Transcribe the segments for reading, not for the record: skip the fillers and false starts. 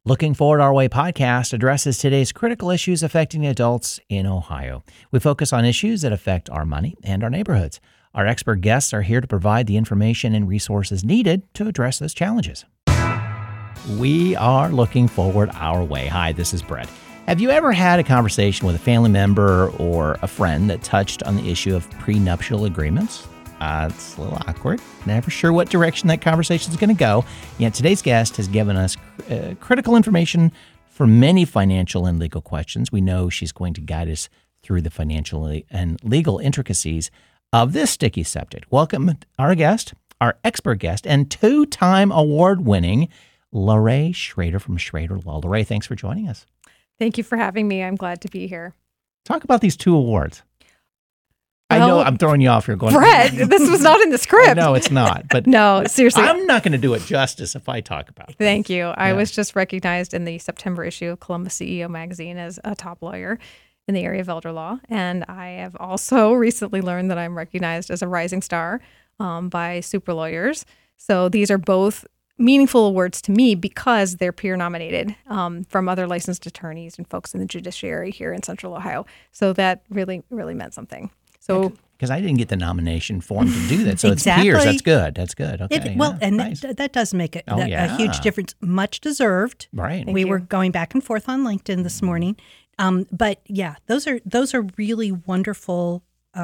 Looking Forward Our Way podcast addresses today's critical issues affecting adults in Ohio. We focus on issues that affect our money and our neighborhoods. Our expert guests are here to provide the information and resources needed to address those challenges. We are looking forward our way. Hi, this is Brett. Have you ever had a conversation with a family member or a friend that touched on the issue of prenuptial agreements? It's a little awkward. Never sure what direction that conversation is going to go. Yet today's guest has given us critical information for many financial and legal questions. We know she's going to guide us through the financial and legal intricacies of this sticky subject. Welcome our guest, our expert guest, and two-time award-winning Lorraine Schrader from Schrader Law. Lorraine, thanks for joining us. Thank you for having me. I'm glad to be here. Talk about these two awards. Well, I know I'm throwing you off here going, Brett, this was not in the script. No, it's not. But no, seriously. I'm not going to do it justice if I talk about it. Thank you. I was just recognized in the September issue of Columbus CEO magazine as a top lawyer in the area of elder law. And I have also recently learned that I'm recognized as a rising star by Super Lawyers. So these are both meaningful awards to me because they're peer nominated from other licensed attorneys and folks in the judiciary here in Central Ohio. So that really, really meant something. So, because I didn't get the nomination form to do that, so Exactly. It's peers. That's good. That's good. Okay. Nice. That does make Oh, yeah. a huge difference. Much deserved. Right. We were going back and forth on LinkedIn this morning, but yeah, those are really wonderful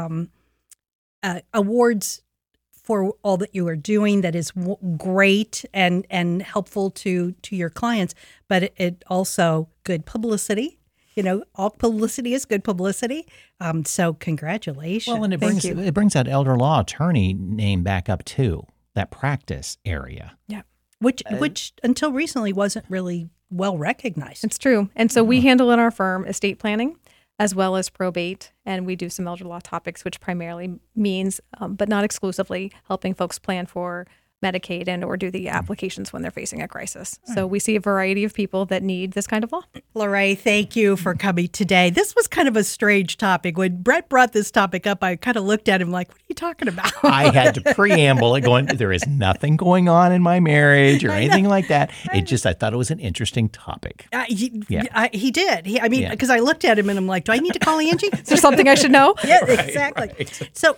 awards for all that you are doing. That is great and helpful to your clients, but it also good publicity. You know, all publicity is good publicity. So congratulations. Well, and it brings that elder law attorney name back up too, that practice area. yeah, which until recently wasn't really well recognized. it's true. And so we handle in our firm estate planning as well as probate, and we do some elder law topics, which primarily means, but not exclusively, helping folks plan for Medicaid and or do the applications when they're facing a crisis. So we see a variety of people that need this kind of law. Lorraine, thank you for coming today. This was kind of a strange topic. When Brett brought this topic up, I kind of looked at him like, what are you talking about? I had to preamble it going, there is nothing going on in my marriage or anything like that. I thought it was an interesting topic. He did. Because I looked at him and I'm like, do I need to call Angie? Is there something I should know? Yeah, exactly. Right. So,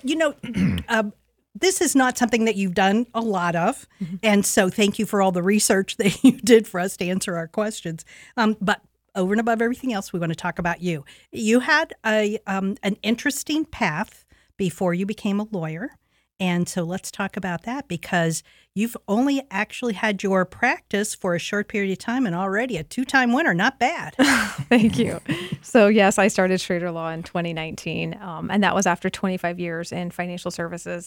this is not something that you've done a lot of. Mm-hmm. And so thank you for all the research that you did for us to answer our questions. But over and above everything else, we want to talk about you. You had an interesting path before you became a lawyer. And so let's talk about that, because you've only actually had your practice for a short period of time and already a 2-time winner. Not bad. Thank you. So yes, I started Schrader Law in 2019, and that was after 25 years in financial services.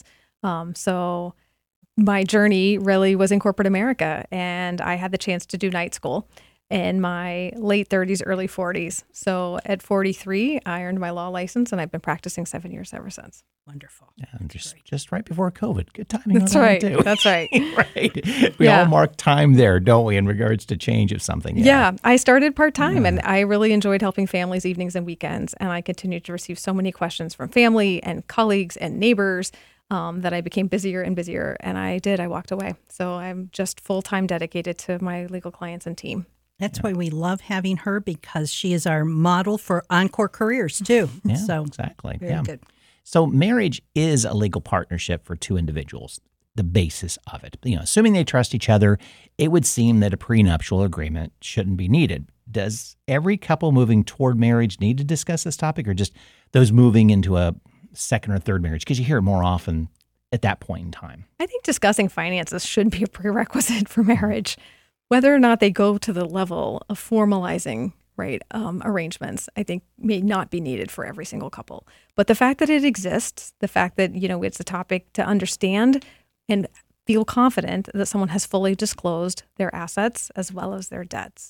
So my journey really was in corporate America, and I had the chance to do night school in my late 30s, early 40s. So at 43, I earned my law license, and I've been practicing 7 years ever since. Wonderful. Yeah, just right before COVID. Good timing. That's on right. That too. That's right. Right. We all mark time there, don't we, in regards to change of something? Yeah. I started part-time, and I really enjoyed helping families evenings and weekends. And I continued to receive so many questions from family and colleagues and neighbors that I became busier and busier. And I walked away. So I'm just full-time dedicated to my legal clients and team. That's why we love having her, because she is our model for encore careers too. Yeah, so exactly. Very good. So marriage is a legal partnership for two individuals, the basis of it. Assuming they trust each other, it would seem that a prenuptial agreement shouldn't be needed. Does every couple moving toward marriage need to discuss this topic, or just those moving into a second or third marriage? Because you hear it more often at that point in time. I think discussing finances should be a prerequisite for marriage. Whether or not they go to the level of formalizing arrangements, I think may not be needed for every single couple. But the fact that it exists, the fact that, it's a topic to understand and feel confident that someone has fully disclosed their assets as well as their debts.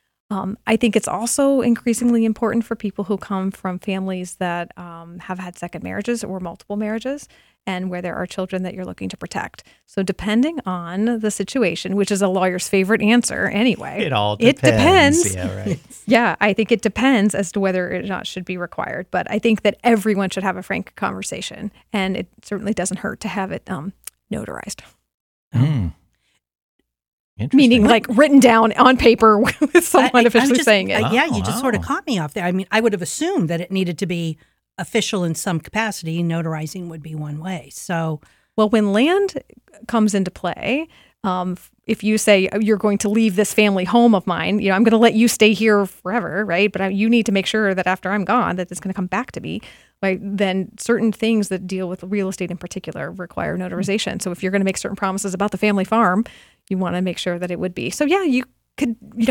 I think it's also increasingly important for people who come from families that have had second marriages or multiple marriages, and where there are children that you're looking to protect. So depending on the situation, which is a lawyer's favorite answer anyway. It all depends. It depends. Yeah, right. Yeah, I think it depends as to whether or not should be required. But I think that everyone should have a frank conversation, and it certainly doesn't hurt to have it notarized. Mm. meaning like written down on paper with someone officially saying it. Yeah, you just sort of caught me off there. I mean, I would have assumed that it needed to be official in some capacity. Notarizing would be one way. So, well, when land comes into play, if you say you're going to leave this family home of mine, I'm going to let you stay here forever, right? But you need to make sure that after I'm gone, that it's going to come back to me. Right? Then certain things that deal with real estate in particular require notarization. So if you're going to make certain promises about the family farm, you want to make sure that it would be. So yeah, you could,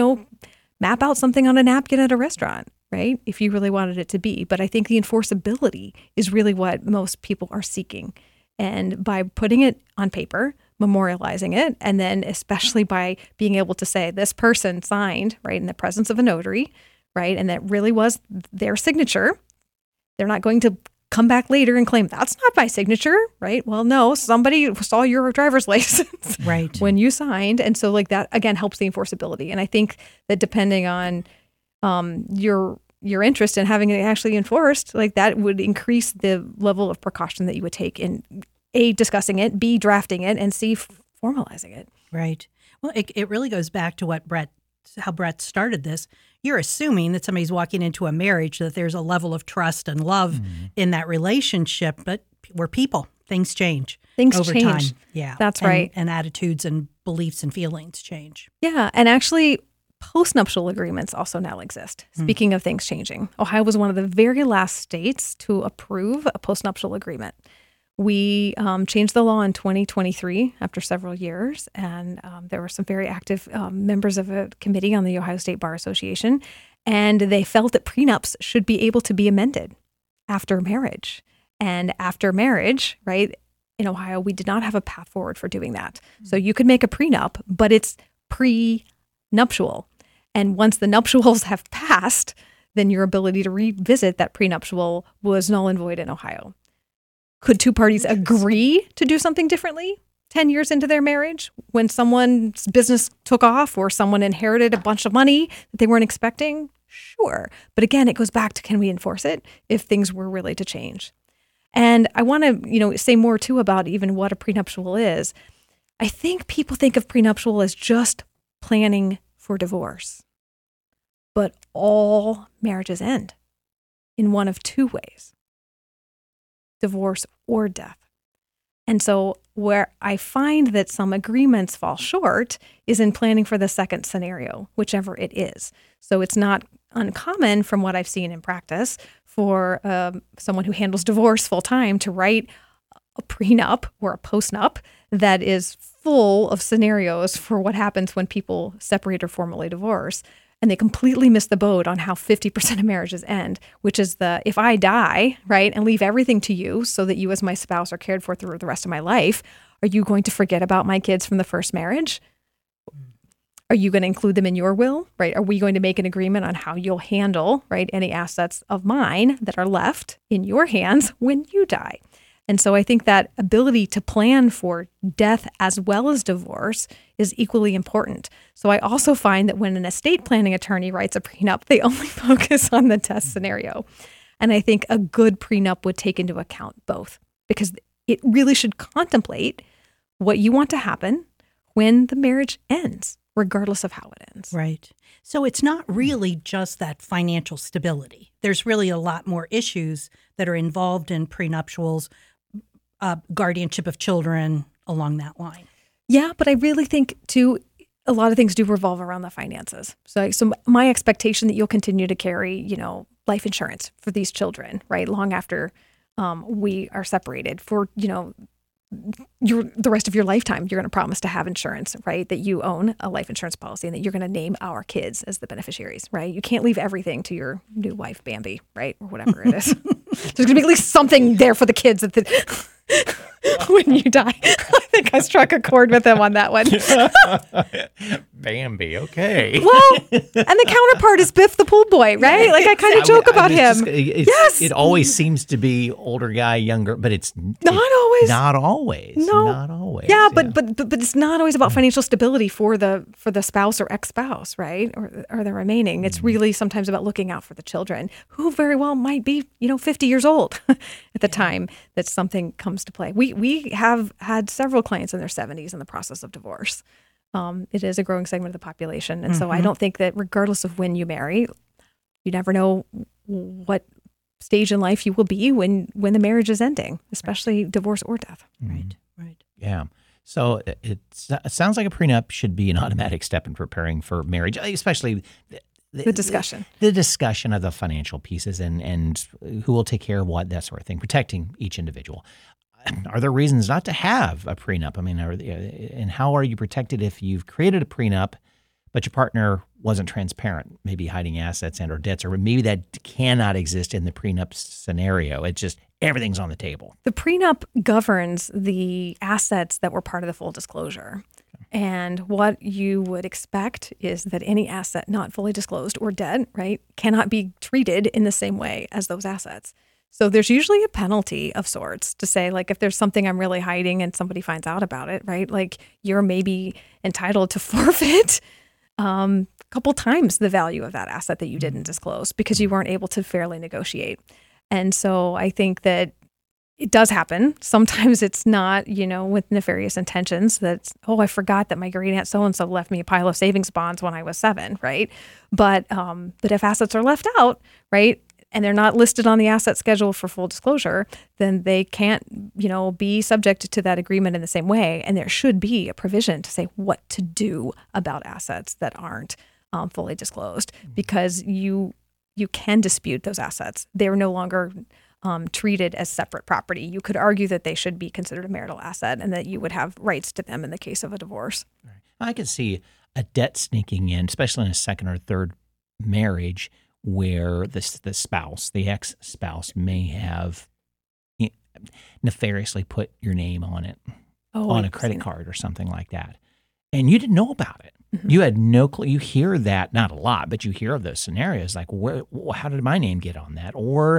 map out something on a napkin at a restaurant, right? If you really wanted it to be. But I think the enforceability is really what most people are seeking. And by putting it on paper, memorializing it, and then especially by being able to say this person signed, right, in the presence of a notary, right, and that really was their signature, they're not going to come back later and claim that's not my signature, right? Well, no, somebody saw your driver's license right when you signed. And so like that, again, helps the enforceability. And I think that depending on your interest in having it actually enforced, like that would increase the level of precaution that you would take in A, discussing it, B, drafting it, and C, formalizing it. Right. Well, it really goes back to how Brett started this. You're assuming that somebody's walking into a marriage, that there's a level of trust and love in that relationship, but we're people. Things change. Things over change. time. Yeah. That's right. And attitudes and beliefs and feelings change. Yeah. And actually, postnuptial agreements also now exist. Speaking of things changing, Ohio was one of the very last states to approve a postnuptial agreement. We changed the law in 2023 after several years, and there were some very active members of a committee on the Ohio State Bar Association, and they felt that prenups should be able to be amended after marriage. And after marriage, right, in Ohio, we did not have a path forward for doing that. So you could make a prenup, but it's prenuptial. And once the nuptials have passed, then your ability to revisit that prenuptial was null and void in Ohio. Could two parties agree to do something differently 10 years into their marriage when someone's business took off or someone inherited a bunch of money that they weren't expecting? Sure. But again, it goes back to, can we enforce it if things were really to change? And I want to, say more too about even what a prenuptial is. I think people think of prenuptial as just planning for divorce. But all marriages end in one of two ways: divorce or death. And so where I find that some agreements fall short is in planning for the second scenario, whichever it is. So it's not uncommon from what I've seen in practice for someone who handles divorce full time to write a prenup or a postnup that is full of scenarios for what happens when people separate or formally divorce. And they completely miss the boat on how 50% of marriages end, which is if I die, right, and leave everything to you so that you as my spouse are cared for through the rest of my life, are you going to forget about my kids from the first marriage? Are you going to include them in your will, right? Are we going to make an agreement on how you'll handle, right, any assets of mine that are left in your hands when you die? And so I think that ability to plan for death as well as divorce is equally important. So I also find that when an estate planning attorney writes a prenup, they only focus on the death scenario. And I think a good prenup would take into account both, because it really should contemplate what you want to happen when the marriage ends, regardless of how it ends. Right. So it's not really just that financial stability. There's really a lot more issues that are involved in prenuptials, guardianship of children, along that line. Yeah, but I really think, too, a lot of things do revolve around the finances. So my expectation that you'll continue to carry, life insurance for these children, right, long after we are separated, for, the rest of your lifetime, you're going to promise to have insurance, right, that you own a life insurance policy and that you're going to name our kids as the beneficiaries, right? You can't leave everything to your new wife, Bambi, right, or whatever it is. There's going to be at least something there for the kids when you die. I think I struck a chord with him on that one. Bambi, okay. Well, and the counterpart is Biff the pool boy, right? Like I kind of joke about him. Yes. It always seems to be older guy, younger, but it's not always. Not always. No. Not always. Yeah, but it's not always about financial stability for the spouse or ex-spouse, right? Or the remaining. It's really sometimes about looking out for the children, who very well might be, 50 years old at the time that something comes to play. We have had several clients in their 70s in the process of divorce. It is a growing segment of the population. And so I don't think that regardless of when you marry, you never know what stage in life you will be when the marriage is ending, especially divorce or death. Right. Yeah. So it sounds like a prenup should be an automatic step in preparing for marriage, especially The discussion. The discussion of the financial pieces and who will take care of what, that sort of thing, protecting each individual. Are there reasons not to have a prenup? I mean, and how are you protected if you've created a prenup, but your partner wasn't transparent, maybe hiding assets and or debts, or maybe that cannot exist in the prenup scenario? It's just everything's on the table. The prenup governs the assets that were part of the full disclosure. And what you would expect is that any asset not fully disclosed or dead, right, cannot be treated in the same way as those assets. So there's usually a penalty of sorts to say, like, if there's something I'm really hiding and somebody finds out about it, right, like you're maybe entitled to forfeit a couple times the value of that asset that you didn't disclose because you weren't able to fairly negotiate. And so I think that it does happen. Sometimes it's not, with nefarious intentions that, I forgot that my great aunt so-and-so left me a pile of savings bonds when I was 7, right? But if assets are left out, right, and they're not listed on the asset schedule for full disclosure, then they can't, be subject to that agreement in the same way. And there should be a provision to say what to do about assets that aren't fully disclosed, because you can dispute those assets. They're no longer treated as separate property. You could argue that they should be considered a marital asset and that you would have rights to them in the case of a divorce. Right. I could see a debt sneaking in, especially in a second or third marriage, where the spouse, the ex-spouse, may have nefariously put your name on it, on a credit card or something like that. And you didn't know about it. Mm-hmm. You had no clue. You hear that, not a lot, but you hear of those scenarios like, how did my name get on that? Or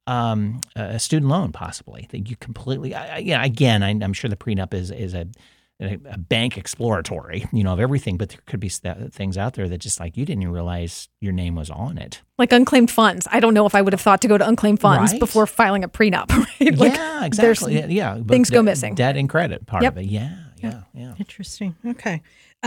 a student loan, possibly, that you completely. Again, I'm sure the prenup is a bank exploratory, of everything, but there could be things out there that just like you didn't even realize your name was on it. Like unclaimed funds. I don't know if I would have thought to go to unclaimed funds before filing a prenup. Right? Yeah, exactly. Yeah, things go missing. Debt and credit part of it. Yeah. Interesting. Okay.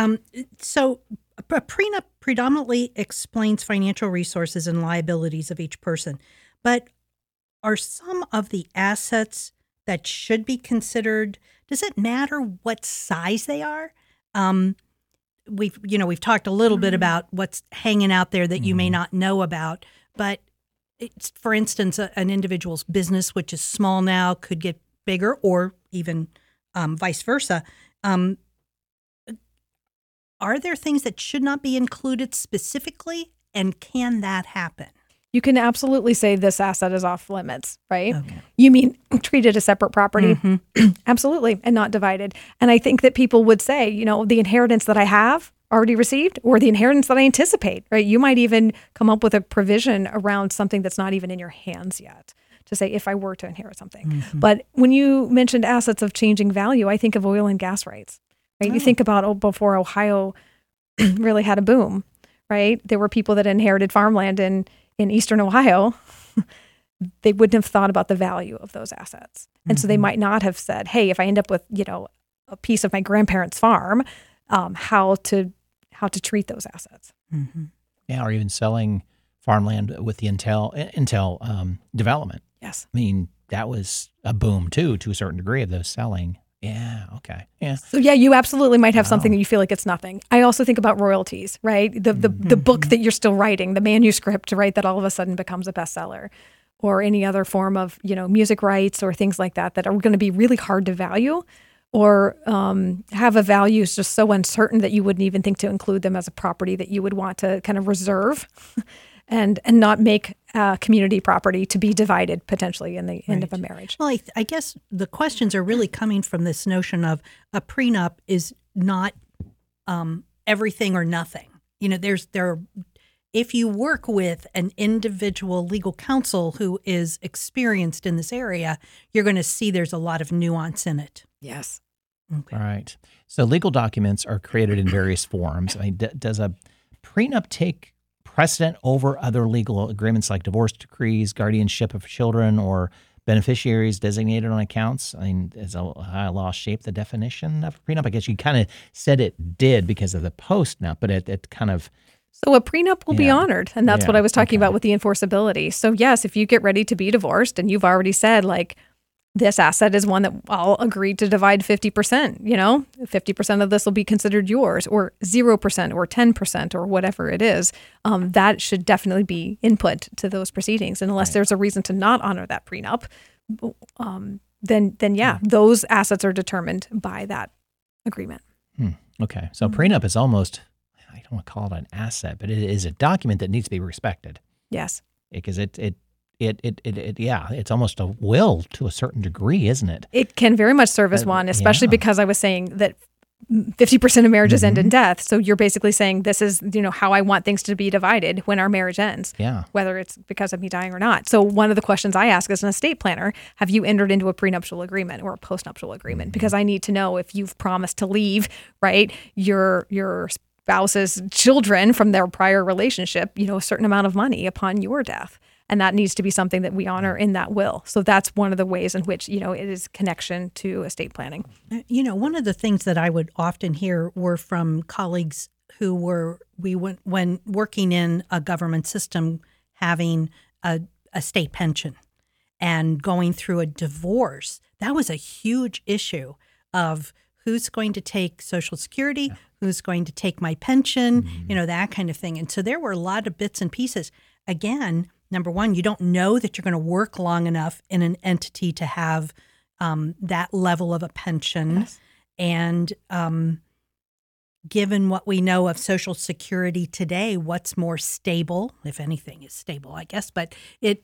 So a prenup predominantly explains financial resources and liabilities of each person, but are some of the assets that should be considered, does it matter what size they are? We've talked a little bit about what's hanging out there that you may not know about, but it's, for instance, an individual's business, which is small now, could get bigger, or even vice versa. Are there things that should not be included specifically, and can that happen? You can absolutely say this asset is off limits, right? Okay. You mean treated as separate property? Mm-hmm. Absolutely, and not divided. And I think that people would say, the inheritance that I have already received, or the inheritance that I anticipate, right? You might even come up with a provision around something that's not even in your hands yet, to say if I were to inherit something. Mm-hmm. But when you mentioned assets of changing value, I think of oil and gas rights, right? You think about before Ohio really had a boom, right? There were people that inherited farmland in Eastern Ohio. They wouldn't have thought about the value of those assets. And so they might not have said, hey, if I end up with, a piece of my grandparents' farm, how to treat those assets. Mm-hmm. Yeah, or even selling farmland with the Intel development. Yes. I mean, that was a boom too, to a certain degree, of those selling. Yeah. Okay. Yeah. So yeah, you absolutely might have something that you feel like it's nothing. I also think about royalties, right? The book that you're still writing, the manuscript, right? That all of a sudden becomes a bestseller, or any other form of, music rights or things like that are going to be really hard to value, or have a value just so uncertain that you wouldn't even think to include them as a property that you would want to kind of reserve and not make community property to be divided potentially in the end of a marriage. Well, I guess the questions are really coming from this notion of a prenup is not everything or nothing. If you work with an individual legal counsel who is experienced in this area, you're going to see there's a lot of nuance in it. Yes. Okay. All right. So legal documents are created in various forms. I mean, does a prenup take precedent over other legal agreements like divorce decrees, guardianship of children, or beneficiaries designated on accounts? I mean, does Ohio law shape the definition of a prenup? I guess you kind of said it did because of the post-nup, but it kind of... So a prenup will be honored. And that's what I was talking about with the enforceability. So yes, if you get ready to be divorced and you've already said like, this asset is one that I'll agree to divide 50%, 50% of this will be considered yours, or 0% or 10% or whatever it is. That should definitely be input to those proceedings. And unless there's a reason to not honor that prenup, then those assets are determined by that agreement. Okay. So prenup is almost, I don't want to call it an asset, but it is a document that needs to be respected. Yes. Because it's almost a will to a certain degree, isn't it? It can very much serve as one, especially because I was saying that 50% of marriages end in death. So you're basically saying this is, how I want things to be divided when our marriage ends, whether it's because of me dying or not. So one of the questions I ask as an estate planner, have you entered into a prenuptial agreement or a postnuptial agreement? Because I need to know if you've promised to leave, right, your spouse's children from their prior relationship, a certain amount of money upon your death. And that needs to be something that we honor in that will. So that's one of the ways in which, it is connection to estate planning. One of the things that I would often hear were from colleagues who when working in a government system, having a state pension and going through a divorce. That was a huge issue of who's going to take Social Security, who's going to take my pension, that kind of thing. And so there were a lot of bits and pieces. Again, number one, you don't know that you're going to work long enough in an entity to have that level of a pension. Yes. And given what we know of Social Security today, what's more stable, if anything is stable, I guess, but it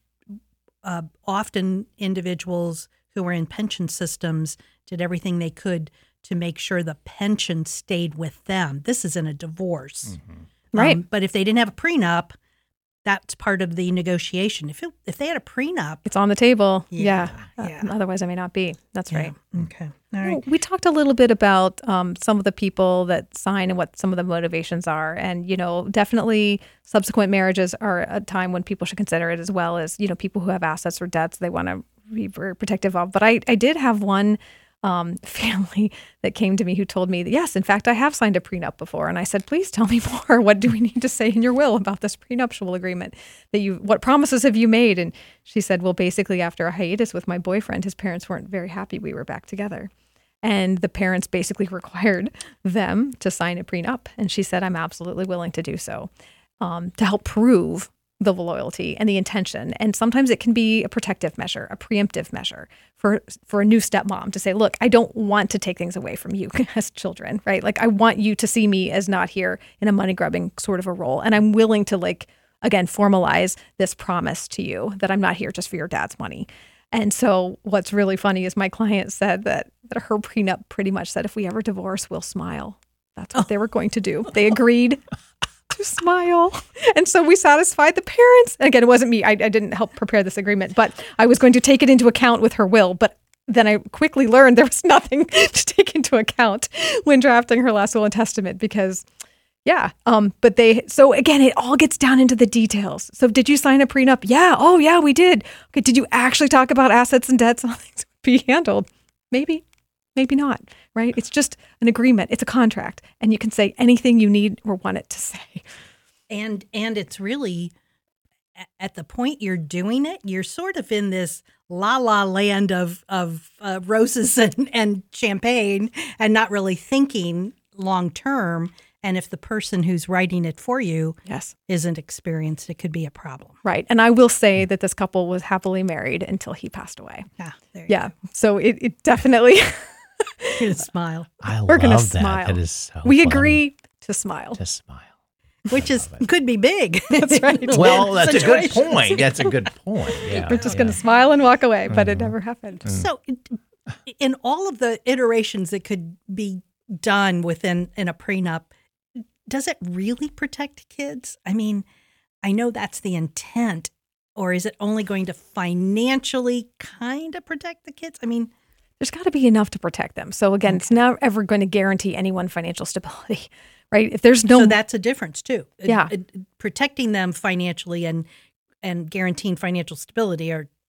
often individuals who were in pension systems did everything they could to make sure the pension stayed with them. This is in a divorce. Right. But if they didn't have a prenup, that's part of the negotiation. If they had a prenup, it's on the table. Otherwise, I may not be. That's right. Okay. All right. We talked a little bit about some of the people that sign and what some of the motivations are, and definitely subsequent marriages are a time when people should consider it, as well as people who have assets or debts they want to be very protective of. But I did have one family that came to me who told me that, yes, in fact, I have signed a prenup before. And I said, please tell me more. What do we need to say in your will about this prenuptial agreement what promises have you made? And she said, well, basically after a hiatus with my boyfriend, his parents weren't very happy we were back together. And the parents basically required them to sign a prenup. And she said, I'm absolutely willing to do so to help prove the loyalty and the intention. And sometimes it can be a protective measure, a preemptive measure for a new stepmom to say, look, I don't want to take things away from you as children, right? Like I want you to see me as not here in a money grubbing sort of a role. And I'm willing to again, formalize this promise to you that I'm not here just for your dad's money. And so what's really funny is my client said that her prenup pretty much said, if we ever divorce, we'll smile. That's what they were going to do. They agreed to smile. And so we satisfied the parents. Again, it wasn't me. I didn't help prepare this agreement, but I was going to take it into account with her will. But then I quickly learned there was nothing to take into account when drafting her last will and testament because, so again, it all gets down into the details. So did you sign a prenup? Yeah. Oh, yeah, we did. Okay. Did you actually talk about assets and debts and how things would be handled? Maybe not, right? It's just an agreement. It's a contract. And you can say anything you need or want it to say. And it's really, at the point you're doing it, you're sort of in this la-la land of roses and champagne and not really thinking long term. And if the person who's writing it for you isn't experienced, it could be a problem. Right. And I will say that this couple was happily married until he passed away. There you go. So it definitely... You're going to smile. We're going to smile. That is so We funny. agree to smile. To smile. Which could be big. That's right. Well, that's a good point. That's a good point. Yeah. We're just going to smile and walk away, but it never happened. So in all of the iterations that could be done in a prenup, does it really protect kids? I mean, I know that's the intent, or is it only going to financially kind of protect the kids? I mean, there's got to be enough to protect them. So again, it's not ever going to guarantee anyone financial stability, right? If there's no, so that's a difference too. Yeah, protecting them financially and guaranteeing financial stability are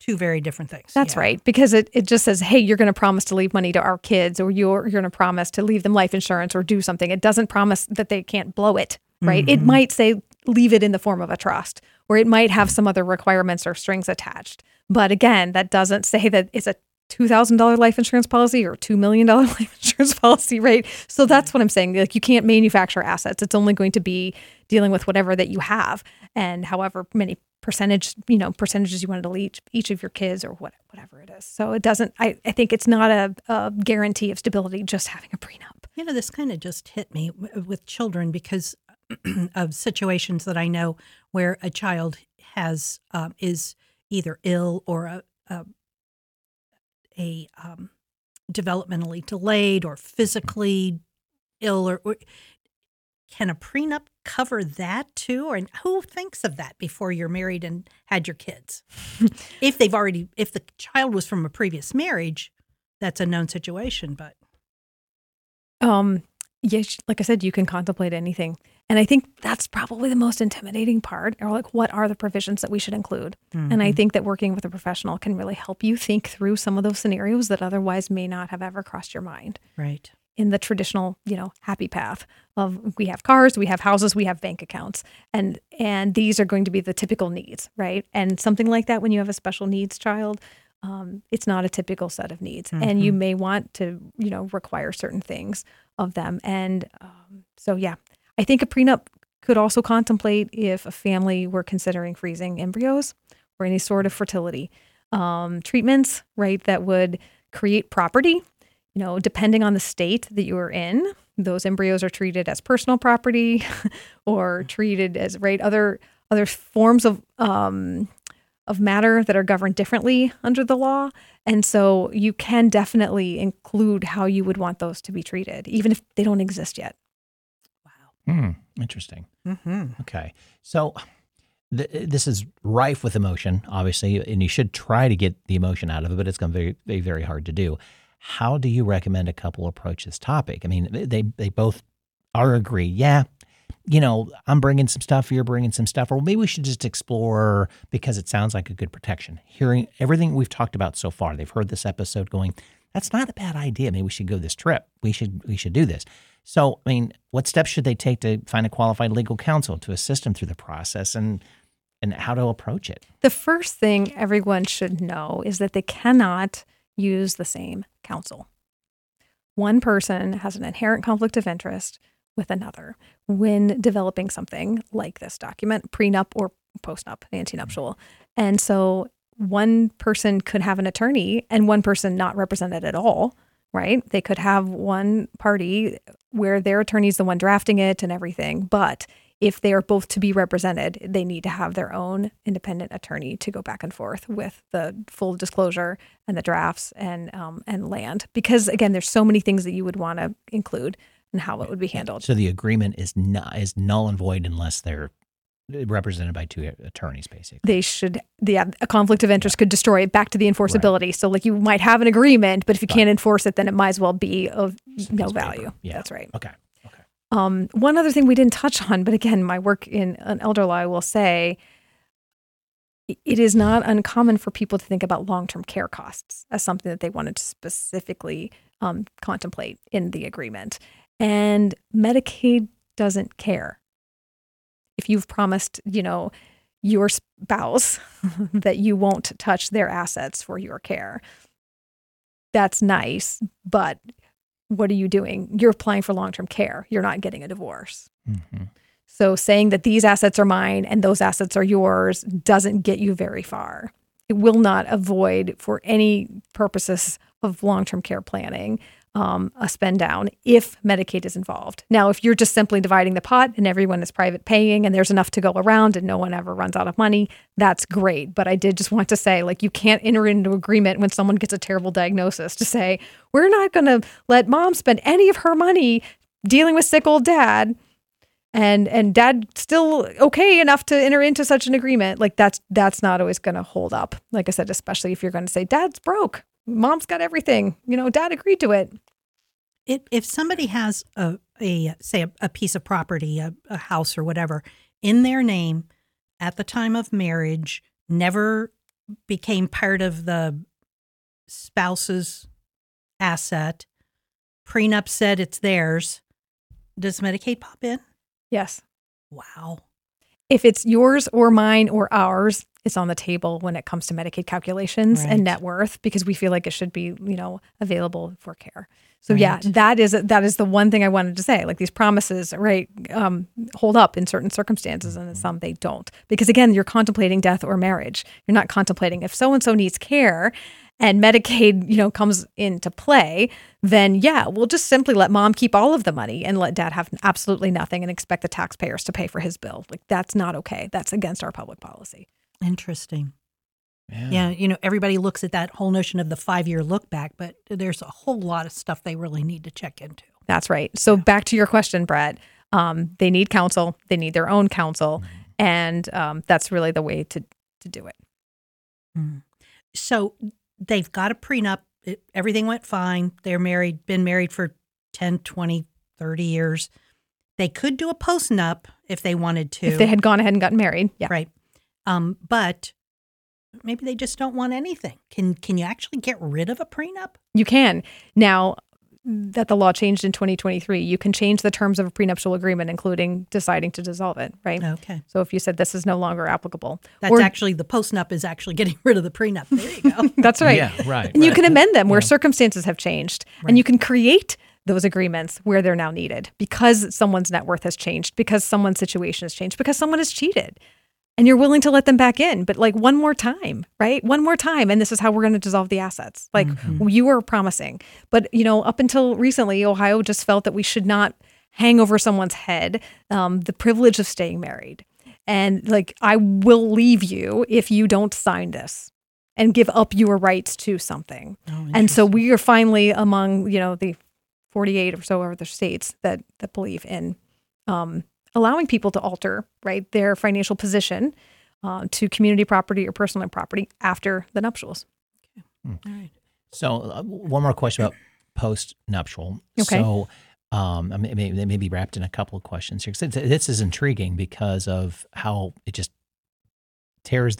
two very different things. That's right. Because it just says, hey, you're going to promise to leave money to our kids, or you're going to promise to leave them life insurance or do something. It doesn't promise that they can't blow it, right? It might say leave it in the form of a trust, or it might have some other requirements or strings attached. But again, that doesn't say that it's a $2,000 life insurance policy or $2 million life insurance policy, right? So that's what I'm saying. Like, you can't manufacture assets. It's only going to be dealing with whatever that you have, and however many percentages you want to leave each of your kids, or whatever it is. So it doesn't. I think it's not a guarantee of stability just having a prenup. This kind of just hit me with children because of situations that I know where a child is either ill or developmentally delayed or physically ill, or can a prenup cover that too? Or who thinks of that before you're married and had your kids? If the child was from a previous marriage, that's a known situation. But yes, like I said, you can contemplate anything. And I think that's probably the most intimidating part, or like, what are the provisions that we should include? And I think that working with a professional can really help you think through some of those scenarios that otherwise may not have ever crossed your mind. Right. In the traditional, happy path of, we have cars, we have houses, we have bank accounts, and these are going to be the typical needs, right? And something like that, when you have a special needs child, it's not a typical set of needs, and you may want to, require certain things of them. And so, yeah, I think a prenup could also contemplate if a family were considering freezing embryos or any sort of fertility treatments, right? That would create property. Depending on the state that you are in, those embryos are treated as personal property or treated as, right, other forms of matter that are governed differently under the law. And so you can definitely include how you would want those to be treated, even if they don't exist yet. Wow. Interesting. Okay. So this is rife with emotion, obviously, and you should try to get the emotion out of it, but it's going to be very, very hard to do. How do you recommend a couple approach this topic? I mean, they both agree. Yeah, I'm bringing some stuff, you're bringing some stuff, or maybe we should just explore, because it sounds like a good protection. Hearing everything we've talked about so far, they've heard this episode going, that's not a bad idea. Maybe we should go this trip. We should do this. So, I mean, what steps should they take to find a qualified legal counsel to assist them through the process, and how to approach it? The first thing everyone should know is that they cannot use the same counsel. One person has an inherent conflict of interest with another when developing something like this document, prenup or postnup, antenuptial. And so one person could have an attorney and one person not represented at all, right? They could have one party where their attorney is the one drafting it and everything, but if they are both to be represented, they need to have their own independent attorney to go back and forth with the full disclosure and the drafts and land. Because again, there's so many things that you would want to include and how it would be handled. So the agreement is null and void unless they're represented by two attorneys, basically. They should. A conflict of interest could destroy it back to the enforceability. Right. So like, you might have an agreement, but if you can't enforce it, then it might as well be of no value. Yeah. That's right. Okay. One other thing we didn't touch on, but again, my work in an elder law will say, it is not uncommon for people to think about long-term care costs as something that they wanted to specifically contemplate in the agreement. And Medicaid doesn't care. If you've promised, your spouse that you won't touch their assets for your care, that's nice, but what are you doing? You're applying for long-term care. You're not getting a divorce. So saying that these assets are mine and those assets are yours doesn't get you very far. It will not avoid, for any purposes of long-term care planning, a spend down if Medicaid is involved. Now, if you're just simply dividing the pot and everyone is private paying and there's enough to go around and no one ever runs out of money, that's great. But I did just want to say, like, you can't enter into agreement when someone gets a terrible diagnosis to say, we're not going to let mom spend any of her money dealing with sick old dad, and dad still okay enough to enter into such an agreement. Like, that's not always going to hold up. Like I said, especially if you're going to say dad's broke, mom's got everything, dad agreed to it. If somebody has a piece of property, a house or whatever, in their name at the time of marriage, never became part of the spouse's asset. Prenup said it's theirs. Does Medicaid pop in? Yes. Wow. If it's yours or mine or ours, it's on the table when it comes to Medicaid calculations Right. and net worth, because we feel like it should be, available for care. So Right. yeah, that is the one thing I wanted to say. Like these promises, right, hold up in certain circumstances, and in some they don't. Because again, you're contemplating death or marriage. You're not contemplating if so and so needs care, and Medicaid, comes into play. Then yeah, we'll just simply let mom keep all of the money and let dad have absolutely nothing, and expect the taxpayers to pay for his bill. Like that's not okay. That's against our public policy. Interesting. Yeah, everybody looks at that whole notion of the 5-year look back, but there's a whole lot of stuff they really need to check into. That's right. So back to your question, Brett. They need counsel. They need their own counsel, and that's really the way to do it. So they've got a prenup. Everything went fine. They're married, been married for 10, 20, 30 years. They could do a postnup if they wanted to. If they had gone ahead and gotten married, yeah. Right. But maybe they just don't want anything. Can you actually get rid of a prenup? You can. Now that the law changed in 2023, you can change the terms of a prenuptial agreement, including deciding to dissolve it, right? Okay. So if you said this is no longer applicable. That's actually, the postnup is actually getting rid of the prenup. There you go. That's right. Yeah, right. And you right. can amend them where circumstances have changed. Right. And you can create those agreements where they're now needed because someone's net worth has changed, because someone's situation has changed, because someone has cheated. And you're willing to let them back in, but like one more time, right? One more time. And this is how we're going to dissolve the assets. Like you were promising. But, up until recently, Ohio just felt that we should not hang over someone's head the privilege of staying married. And like, I will leave you if you don't sign this and give up your rights to something. And so we are finally among, the 48 or so other states that believe in allowing people to alter, right, their financial position to community property or personal property after the nuptials. All right. So one more question about post-nuptial. Okay. So they may be wrapped in a couple of questions here. This is intriguing because of how it just tears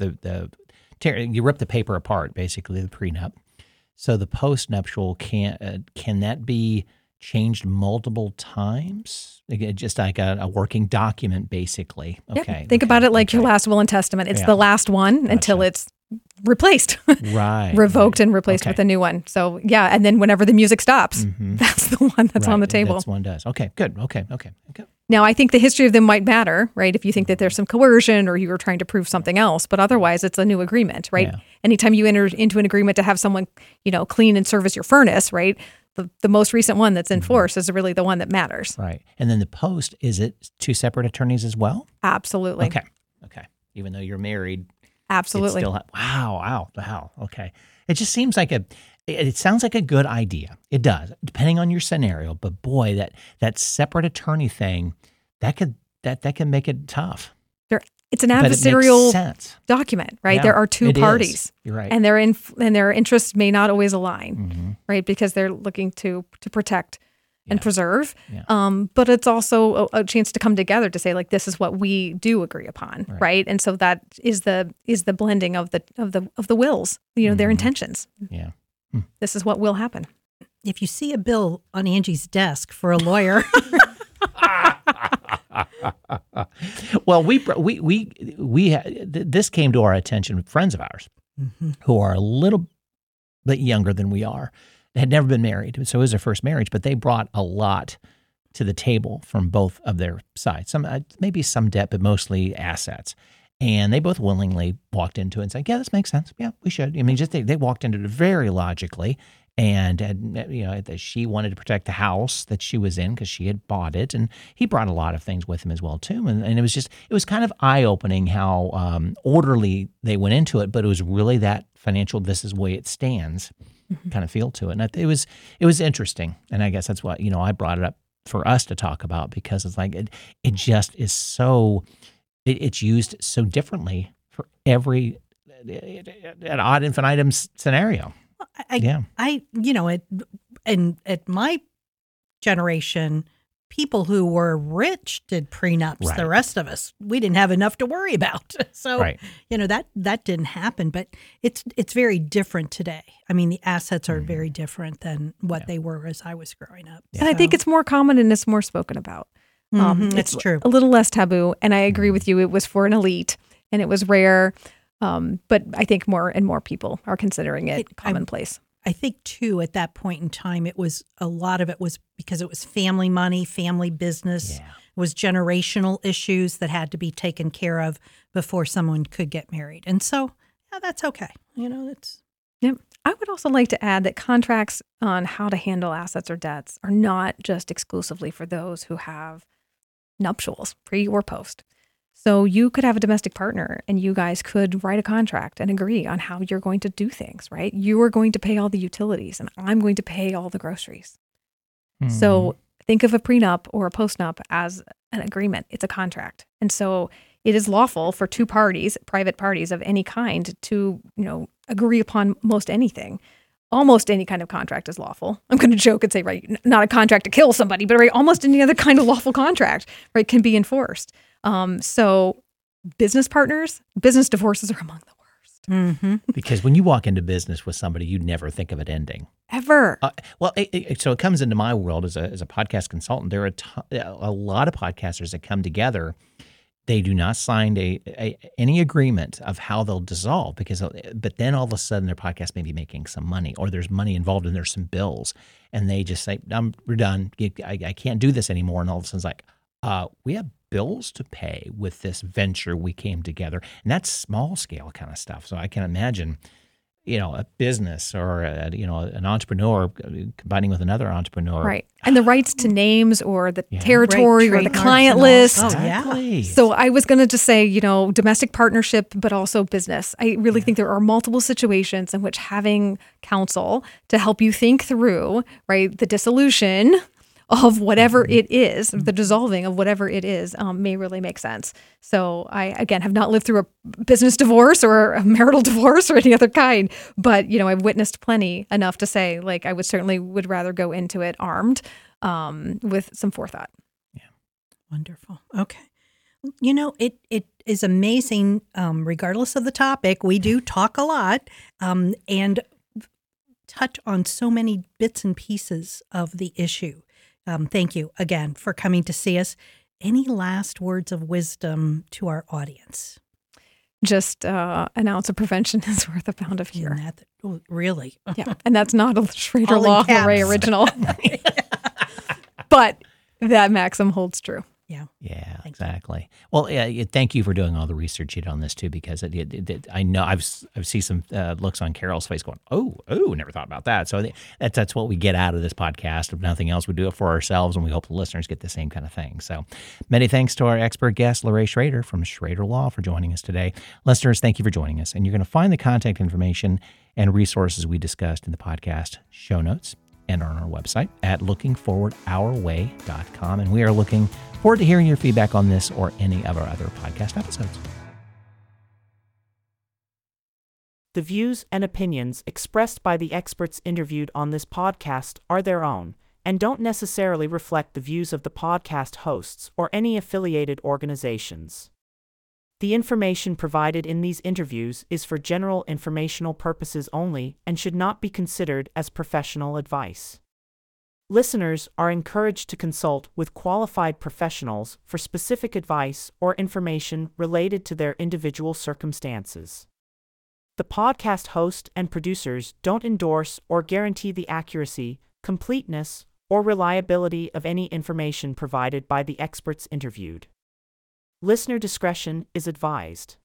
you rip the paper apart, basically, the prenup. So the post-nuptial, can that be changed multiple times? Just like a working document, basically. Okay. Yeah. Think about it like your last will and testament. It's the last one until it's replaced, right, revoked and replaced with a new one. So yeah, and then whenever the music stops, that's the one that's on the table. That's one does. Okay, good. Okay. Now, I think the history of them might matter, right? If you think that there's some coercion or you were trying to prove something else, but otherwise it's a new agreement, right? Yeah. Anytime you enter into an agreement to have someone, clean and service your furnace, right? The most recent one that's in force is really the one that matters. Right. And then the post, is it two separate attorneys as well? Absolutely. Okay. Even though you're married. Absolutely. It's still, wow. Okay. It just seems like it sounds like a good idea. It does, depending on your scenario. But boy, that separate attorney thing, that can make it tough. It's an But it makes adversarial sense. document, right? Yeah, there are two it is. parties. You're right. And their interests may not always align, right? Because they're looking to protect and preserve. Yeah. But it's also a chance to come together to say, like, this is what we do agree upon, right? And so that is the blending of the wills, their intentions. Yeah. This is what will happen. If you see a bill on Angie's desk for a lawyer, Well, this came to our attention. Friends of ours who are a little bit younger than we are, they had never been married, so it was their first marriage. But they brought a lot to the table from both of their sides. Maybe some debt, but mostly assets. And they both willingly walked into it and said, "Yeah, this makes sense. Yeah, we should." I mean, they walked into it very logically. And she wanted to protect the house that she was in because she had bought it, and he brought a lot of things with him as well too. And it was kind of eye opening how orderly they went into it, but it was really that financial, this is the way it stands, kind of feel to it. And it was interesting, and I guess that's what I brought it up for us to talk about, because it's like it just is so it's used so differently for every an ad infinitum scenario. at my generation, people who were rich did prenups. Right. The rest of us, we didn't have enough to worry about. So, Right. that didn't happen. But it's very different today. I mean, the assets are very different than what they were as I was growing up. And I think it's more common and it's more spoken about. It's true. A little less taboo. And I agree with you. It was for an elite and it was rare. But I think more and more people are considering it commonplace. I think too, at that point in time, a lot of it was because it was family money, family business. Yeah. It was generational issues that had to be taken care of before someone could get married. And so, yeah, that's okay. That's. Yep. I would also like to add that contracts on how to handle assets or debts are not just exclusively for those who have nuptials, pre or post. So you could have a domestic partner and you guys could write a contract and agree on how you're going to do things, right? You are going to pay all the utilities and I'm going to pay all the groceries. So think of a prenup or a postnup as an agreement. It's a contract. And so it is lawful for two parties, private parties of any kind, to, agree upon most anything. Almost any kind of contract is lawful. I'm going to joke and say, right, not a contract to kill somebody, but right, almost any other kind of lawful contract, right, can be enforced. So business partners, business divorces are among the worst. Mm-hmm. Because when you walk into business with somebody, you never think of it ending. Ever. So it comes into my world as a podcast consultant. There are a lot of podcasters that come together. They do not sign any agreement of how they'll dissolve but then all of a sudden their podcast may be making some money or there's money involved and there's some bills and they just say, we're done. I can't do this anymore. And all of a sudden it's like, we have bills to pay with this venture we came together. And that's small scale kind of stuff. So I can imagine, a business or, an entrepreneur combining with another entrepreneur. Right. And the rights to names or the territory Right, or the trademarks client and all. list. Oh, Exactly. yeah. So I was going to just say, domestic partnership, but also business. I really think there are multiple situations in which having counsel to help you think through, right, the dissolution of whatever it is, the dissolving of whatever it is, may really make sense. So I, again, have not lived through a business divorce or a marital divorce or any other kind, but, I've witnessed plenty enough to say, like, I would rather go into it armed with some forethought. Yeah. Wonderful. Okay. It is amazing, regardless of the topic. We do talk a lot and touch on so many bits and pieces of the issue. Thank you again for coming to see us. Any last words of wisdom to our audience? Just an ounce of prevention is worth a pound of cure. Really? Yeah, and that's not a Schrader All in Law caps. Array original. But that maxim holds true. Yeah. Yeah, exactly. Well, thank you for doing all the research you did on this too, because I know I've seen some looks on Carol's face going, oh, never thought about that. So that's what we get out of this podcast. If nothing else, we do it for ourselves, and we hope the listeners get the same kind of thing. So many thanks to our expert guest, Lorraine Schrader from Schrader Law, for joining us today. Listeners, thank you for joining us. And you're going to find the contact information and resources we discussed in the podcast show notes and on our website at lookingforwardourway.com. And we are looking forward to hearing your feedback on this or any of our other podcast episodes. The views and opinions expressed by the experts interviewed on this podcast are their own and don't necessarily reflect the views of the podcast hosts or any affiliated organizations. The information provided in these interviews is for general informational purposes only and should not be considered as professional advice. Listeners are encouraged to consult with qualified professionals for specific advice or information related to their individual circumstances. The podcast host and producers don't endorse or guarantee the accuracy, completeness, or reliability of any information provided by the experts interviewed. Listener discretion is advised.